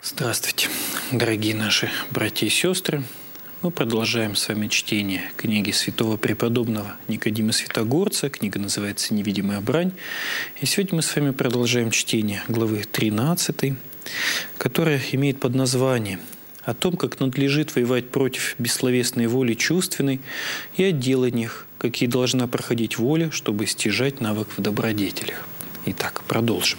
Здравствуйте, дорогие наши братья и сестры. Мы продолжаем с вами чтение книги святого преподобного Никодима Святогорца. Книга называется «Невидимая брань». И сегодня мы с вами продолжаем чтение главы 13, которая имеет под название «О том, как надлежит воевать против бессловесной воли чувственной и о деланиях, какие должна проходить воля, чтобы стяжать навык в добродетелях». Итак, продолжим.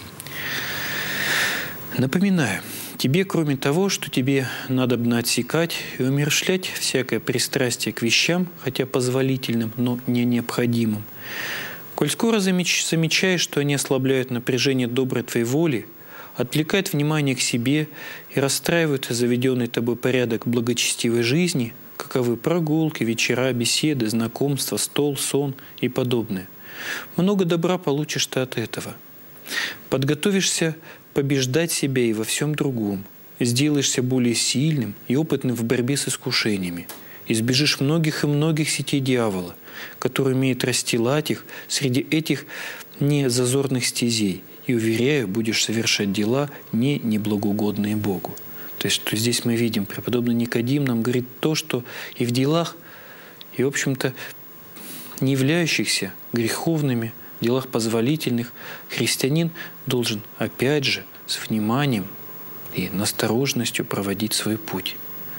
Напоминаю, тебе, кроме того, что тебе надобно отсекать и умерщвлять всякое пристрастие к вещам, хотя позволительным, но не необходимым, коль скоро замечаешь, что они ослабляют напряжение доброй твоей воли, отвлекают внимание к себе и расстраивают заведенный тобой порядок благочестивой жизни, каковы прогулки, вечера, беседы, знакомства, стол, сон и подобное, много добра получишь ты от этого. Подготовишься побеждать себя и во всем другом, сделаешься более сильным и опытным в борьбе с искушениями, избежишь многих и многих сетей дьявола, который умеет расстилать их среди этих незазорных стезей, и, уверяю, будешь совершать дела неблагоугодные Богу. То есть, что здесь мы видим, преподобный Никодим нам говорит то, что и в делах, и, в общем-то, не являющихся греховными, в делах позволительных, христианин должен, опять же, с вниманием и настороженностью проводить свой путь.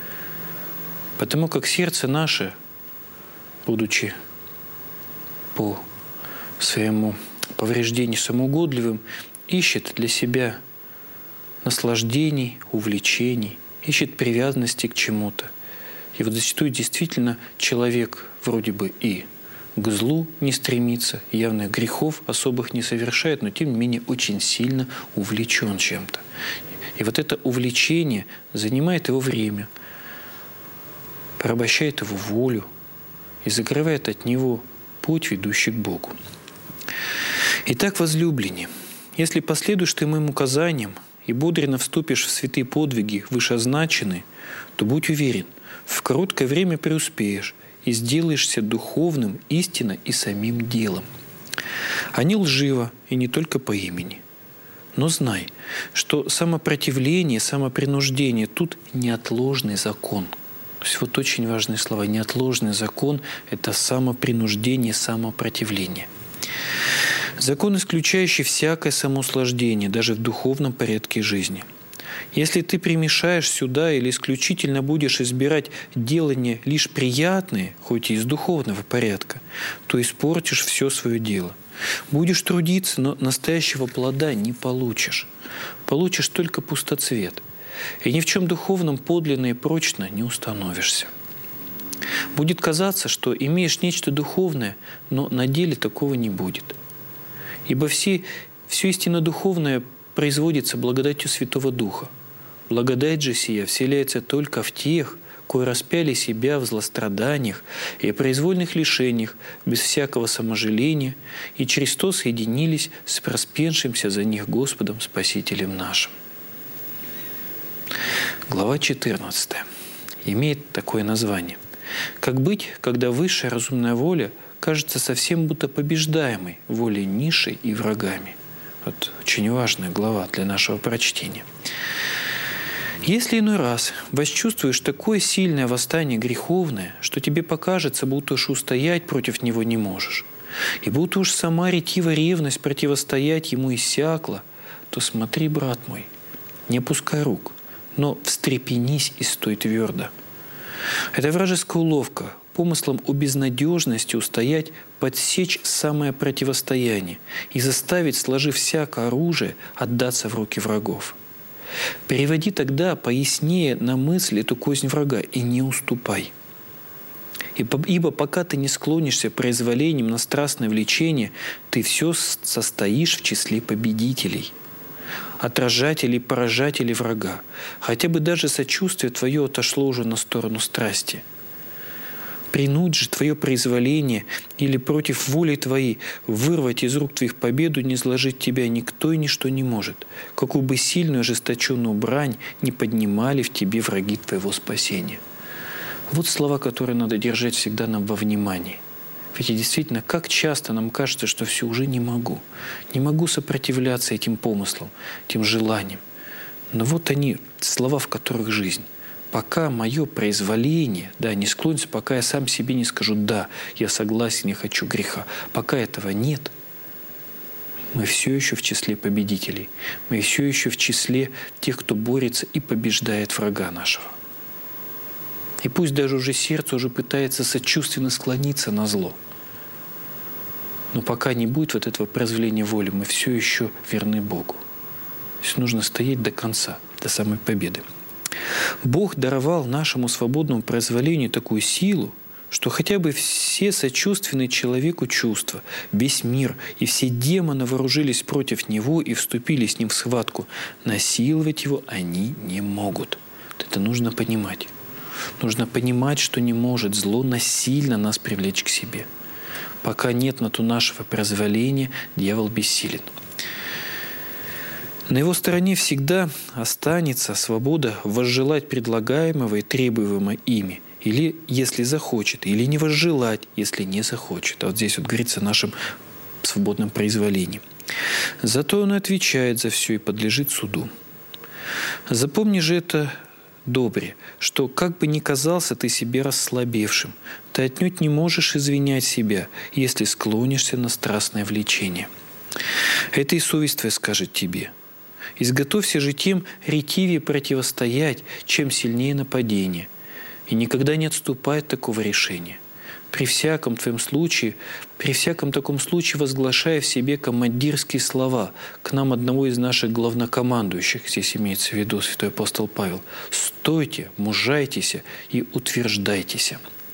Потому как сердце наше, будучи по своему повреждению самоугодливым, ищет для себя наслаждений, увлечений, ищет привязанности к чему-то. И вот зачастую действительно человек вроде бы и к злу не стремится, явных грехов особых не совершает, но тем не менее очень сильно увлечен чем-то. И вот это увлечение занимает его время, порабощает его волю и закрывает от него путь, ведущий к Богу. Итак, возлюбленные, если последуешь ты моим указаниям и бодренно вступишь в святые подвиги вышеозначенные, то будь уверен, в короткое время преуспеешь и сделаешься духовным истинно и самим делом. А не лживо и не только по имени. Но знай, что самопротивление, самопринуждение тут неотложный закон. То есть вот очень важные слова. Неотложный закон – это самопринуждение, самопротивление. Закон, исключающий всякое самоуслаждение, даже в духовном порядке жизни. Если ты примешаешь сюда или исключительно будешь избирать делания лишь приятные, хоть и из духовного порядка, то испортишь все свое дело. Будешь трудиться, но настоящего плода не получишь. Получишь только пустоцвет. И ни в чем духовном подлинно и прочно не установишься. Будет казаться, что имеешь нечто духовное, но на деле такого не будет. Ибо все истинно духовное производится благодатью Святого Духа. Благодать же сия вселяется только в тех, кои распяли себя в злостраданиях и произвольных лишениях, без всякого саможаления, и через то соединились с проспеншимся за них Господом Спасителем нашим. Глава 14 имеет такое название. «Как быть, когда высшая разумная воля кажется совсем будто побеждаемой волей низшей и врагами?» Вот очень важная глава для нашего прочтения. Если иной раз восчувствуешь такое сильное восстание греховное, что тебе покажется, будто уж устоять против него не можешь, и будто уж сама ретива ревность противостоять ему иссякла, то смотри, брат мой, не опускай рук, но встрепенись и стой твердо. Это вражеская уловка, помыслом о безнадежности устоять, подсечь самое противостояние и заставить, сложив всякое оружие, отдаться в руки врагов. Переводи тогда пояснее на мысль эту кознь врага и не уступай. Ибо пока ты не склонишься произволением на страстное влечение, ты все состоишь в числе победителей, отражателей и поражателей врага, хотя бы даже сочувствие твое отошло уже на сторону страсти. Принудь же твое произволение или против воли твоей вырвать из рук твоих победу, не изложить тебя никто и ничто не может, какую бы сильную ожесточенную брань не поднимали в тебе враги твоего спасения. Вот слова, которые надо держать всегда нам во внимании. Ведь действительно, как часто нам кажется, что все уже не могу. Не могу сопротивляться этим помыслам, этим желаниям. Но вот они, слова, в которых жизнь. Пока мое произволение, не склонится, пока я сам себе не скажу «да, я согласен, я хочу греха», пока этого нет, мы все еще в числе победителей. Мы все еще в числе тех, кто борется и побеждает врага нашего. И пусть даже уже сердце уже пытается сочувственно склониться на зло, но пока не будет вот этого произволения воли, мы все еще верны Богу. То есть нужно стоять до конца, до самой победы. Бог даровал нашему свободному произволению такую силу, что хотя бы все сочувственные человеку чувства, весь мир и все демоны вооружились против него и вступили с ним в схватку, насиловать его они не могут. Вот это нужно понимать. Нужно понимать, что не может зло насильно нас привлечь к себе. Пока нет на то нашего произволения, дьявол бессилен. На его стороне всегда останется свобода возжелать предлагаемого и требуемого ими, или если захочет, или не возжелать, если не захочет. А вот здесь вот говорится о нашем свободном произволении. Зато он отвечает за все и подлежит суду. Запомни же это добре, что как бы ни казался ты себе расслабевшим, ты отнюдь не можешь извинять себя, если склонишься на страстное влечение. Это и совесть твоя скажет тебе. Изготовься же тем ретивее противостоять, чем сильнее нападение, и никогда не отступай от такого решения. При всяком таком случае возглашая в себе командирские слова к нам одного из наших главнокомандующих, здесь имеется в виду святой апостол Павел: «Стойте, мужайтесь и утверждайтесь».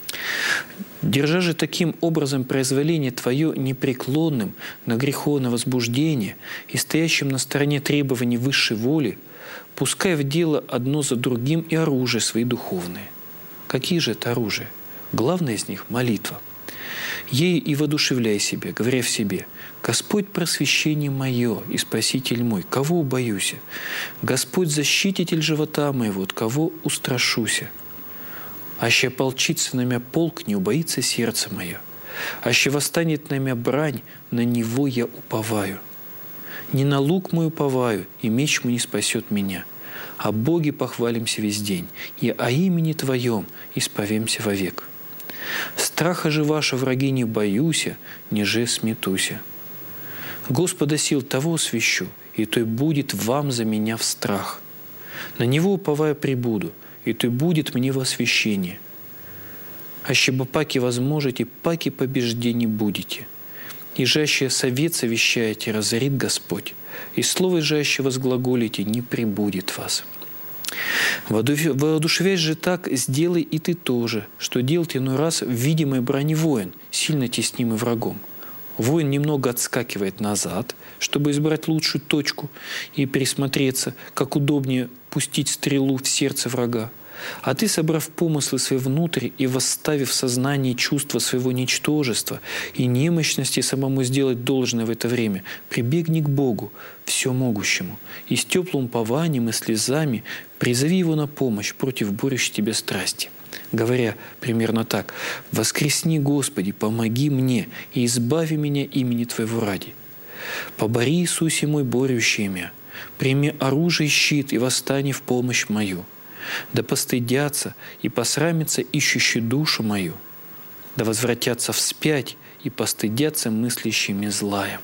Держа же таким образом произволение твое непреклонным на греховное возбуждение и стоящим на стороне требований высшей воли, пускай в дело одно за другим и оружие свои духовные. Какие же это оружия? Главное из них – молитва. Ею и воодушевляй себя, говоря в себе: «Господь просвещение мое и Спаситель мой, кого убоюся? Господь защититель живота моего, от кого устрашуся? Аще ополчится на мя полк, не убоится сердце мое. Аще восстанет на мя брань, на него я уповаю. Не на лук мой уповаю, и меч мой не спасет меня. О Боге похвалимся весь день, и о имени Твоем исповемся вовек. Страха же ваши враги не боюся, ниже сметуся. Господа сил того свящу, и той будет вам за меня в страх. На него уповая прибуду, и то будет мне во освящение. Аще бы паки возможете, паки побеждений будете. И жаще совет совещаете, разорит Господь, и слово жаще возглаголите, не прибудет вас. Воодушевясь же так, сделай и ты тоже, что делает иной раз в видимой броне воин, сильно теснимый врагом. Воин немного отскакивает назад, чтобы избрать лучшую точку и присмотреться, как удобнее пустить стрелу в сердце врага. А ты, собрав помыслы свои внутрь и восставив в сознании чувство своего ничтожества и немощности самому сделать должное в это время, прибегни к Богу, всемогущему, и с теплым упованием и слезами призови Его на помощь против борющей тебя страсти, говоря примерно так: «Воскресни, Господи, помоги мне и избави меня имени Твоего ради. Побори, Иисусе мой, борющий мя, прими оружие и щит и восстань в помощь мою. Да постыдятся и посрамятся ищущие душу мою, да возвратятся вспять и постыдятся мыслящими злая.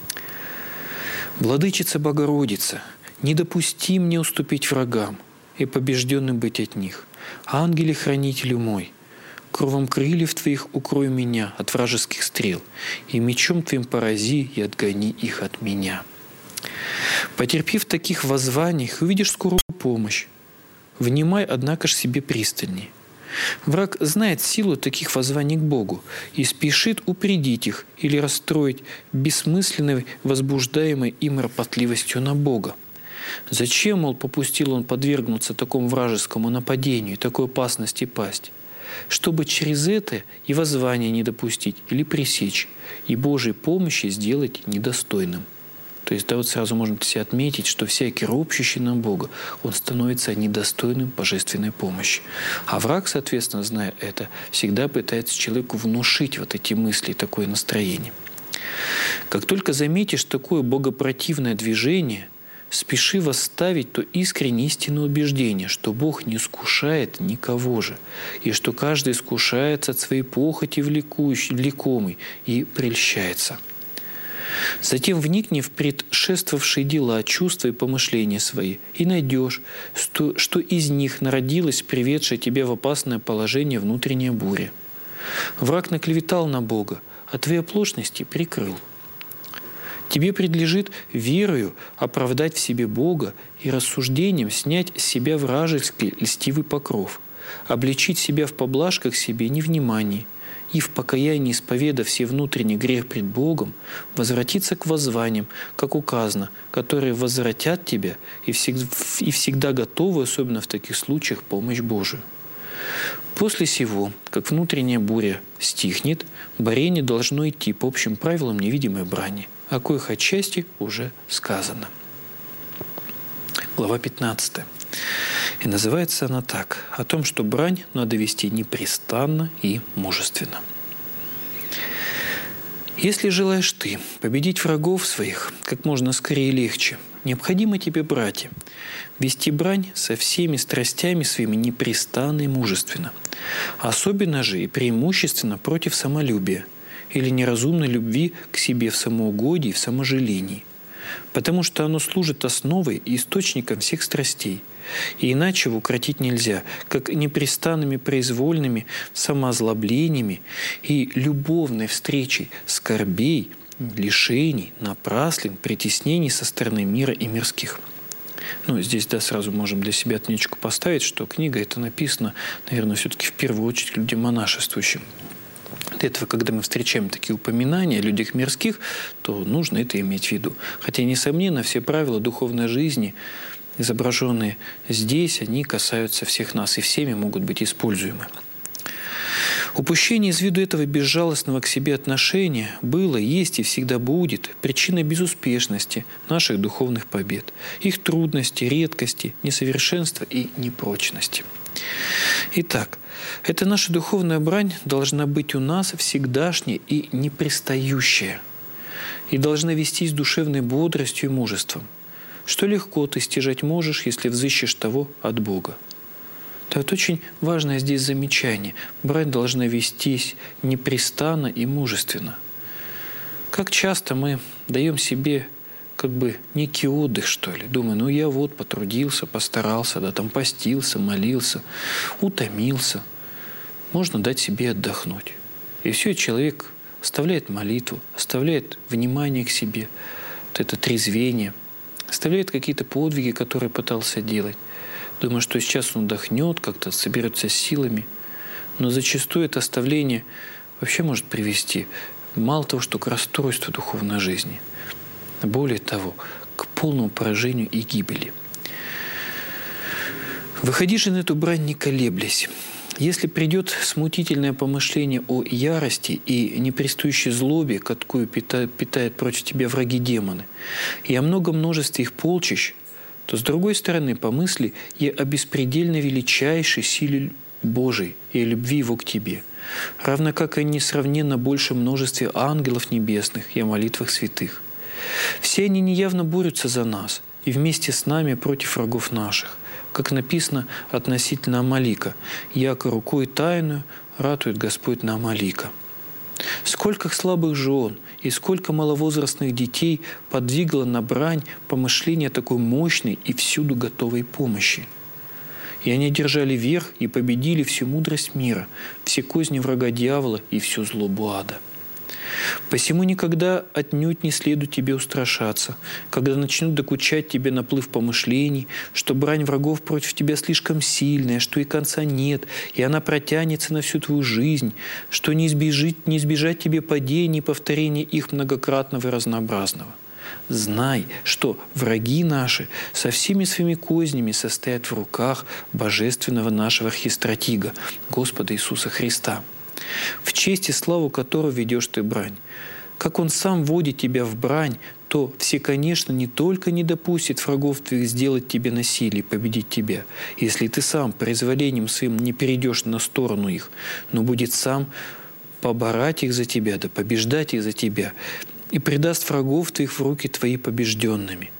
Владычица Богородица, не допусти мне уступить врагам и побежденным быть от них. Ангеле-хранителю мой, кровом крыльев Твоих укрой меня от вражеских стрел, и мечом Твоим порази и отгони их от меня». Потерпи в таких воззваниях, увидишь скорую помощь. Внимай, однако ж, себе пристальней. Враг знает силу таких воззваний к Богу и спешит упредить их или расстроить бессмысленной, возбуждаемой им ропотливостью на Бога. Зачем, мол, попустил он подвергнуться такому вражескому нападению и такой опасности пасть? Чтобы через это и воззвание не допустить или пресечь, и Божьей помощи сделать недостойным. То есть, вот сразу можно себе отметить, что всякий ропщущий на Бога, он становится недостойным божественной помощи. А враг, соответственно, зная это, всегда пытается человеку внушить вот эти мысли, такое настроение. Как только заметишь такое богопротивное движение, спеши восставить то искренне истинное убеждение, что Бог не искушает никого же, и что каждый искушается от своей похоти влекомый и прельщается. Затем вникни в предшествовавшие дела, чувства и помышления свои, и найдешь, что из них народилась приведшая тебя в опасное положение внутренняя буря. Враг наклеветал на Бога, а твои оплошности прикрыл. Тебе предлежит верою оправдать в себе Бога и рассуждением снять с себя вражеский льстивый покров, обличить себя в поблажках себе невнимании, и в покаянии, исповедав все внутренний грех пред Богом, возвратиться к воззваниям, как указано, которые возвратят тебя и всегда готовы, особенно в таких случаях, помощь Божию. После сего, как внутренняя буря стихнет, борение должно идти по общим правилам невидимой брани, о коих отчасти уже сказано. Глава 15. И называется она так: о том, что брань надо вести непрестанно и мужественно. Если желаешь ты победить врагов своих как можно скорее и легче, необходимо тебе, братья, вести брань со всеми страстями своими непрестанно и мужественно, особенно же и преимущественно против самолюбия или неразумной любви к себе в самоугодии и в саможалении, потому что оно служит основой и источником всех страстей, и иначе его укротить нельзя, как непрестанными произвольными самоозлоблениями и любовной встречей скорбей, лишений, напраслин, притеснений со стороны мира и мирских. Здесь, сразу можем для себя отметочку поставить, что книга эта написана, наверное, все-таки в первую очередь людям монашествующим. Для этого, когда мы встречаем такие упоминания о людях мирских, то нужно это иметь в виду. Хотя, несомненно, все правила духовной жизни, изображенные здесь, они касаются всех нас и всеми могут быть используемы. Упущение из виду этого безжалостного к себе отношения было, есть и всегда будет причиной безуспешности наших духовных побед, их трудностей, редкости, несовершенства и непрочности. Итак, эта наша духовная брань должна быть у нас всегдашняя и непрестающая, и должна вестись душевной бодростью и мужеством, что легко ты стяжать можешь, если взыщешь того от Бога. Это очень важное здесь замечание. Брань должна вестись непрестанно и мужественно. Как часто мы даем себе некий отдых, что ли. Думаю, я потрудился, постарался, постился, молился, утомился. Можно дать себе отдохнуть. И все, человек оставляет молитву, оставляет внимание к себе, это трезвение, оставляет какие-то подвиги, которые пытался делать. Думаю, что сейчас он отдохнет, как-то соберется с силами. Но зачастую это оставление вообще может привести, мало того, что к расстройству духовной жизни, более того, к полному поражению и гибели. Выходи же на эту брань, не колеблясь. Если придет смутительное помышление о ярости и непрестующей злобе, какую питают против тебя враги-демоны, и о многом множестве их полчищ, то, с другой стороны, помысли и о беспредельно величайшей силе Божией и о любви Его к тебе, равно как и о несравненно большем множестве ангелов небесных и о молитвах святых. Все они неявно борются за нас и вместе с нами против врагов наших, как написано относительно Амалика: «Яко рукой тайную ратует Господь на Амалика». Сколько слабых жен и сколько маловозрастных детей подвигло на брань помышления такой мощной и всюду готовой помощи. И они держали верх и победили всю мудрость мира, все козни врага дьявола и всю злобу ада. Посему никогда отнюдь не следует тебе устрашаться, когда начнут докучать тебе наплыв помышлений, что брань врагов против тебя слишком сильная, что и конца нет, и она протянется на всю твою жизнь, что не избежать тебе падений и повторения их многократного и разнообразного. Знай, что враги наши со всеми своими кознями состоят в руках божественного нашего архистратига, Господа Иисуса Христа, в честь и славу которого ведешь ты брань. Как Он сам водит тебя в брань, то все, конечно, не только не допустит врагов твоих сделать тебе насилие и победить тебя, если ты сам произволением своим не перейдешь на сторону их, но будет сам поборать их за тебя, побеждать их за тебя, и предаст врагов твоих в руки твои побежденными,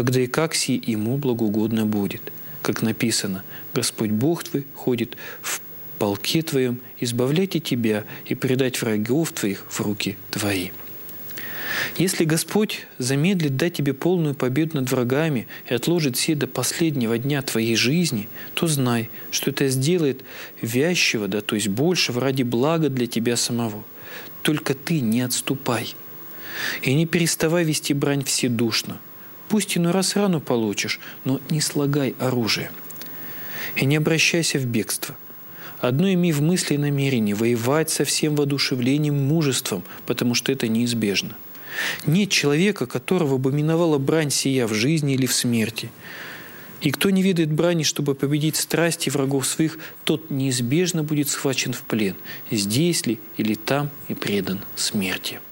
когда и как сие ему благоугодно будет. Как написано: «Господь Бог твой ходит в полке твоем, избавлять и тебя, и предать врагов твоих в руки твои». Если Господь замедлит дать тебе полную победу над врагами и отложит все до последнего дня твоей жизни, то знай, что это сделает вящего, то есть большего, ради блага для тебя самого. Только ты не отступай. И не переставай вести брань вседушно. Пусть иной раз рану получишь, но не слагай оружие. И не обращайся в бегство. Одно имей в мысли и намерении — воевать со всем воодушевлением, мужеством, потому что это неизбежно. Нет человека, которого бы миновала брань сия в жизни или в смерти. И кто не ведает брани, чтобы победить страсти врагов своих, тот неизбежно будет схвачен в плен, здесь ли или там, и предан смерти.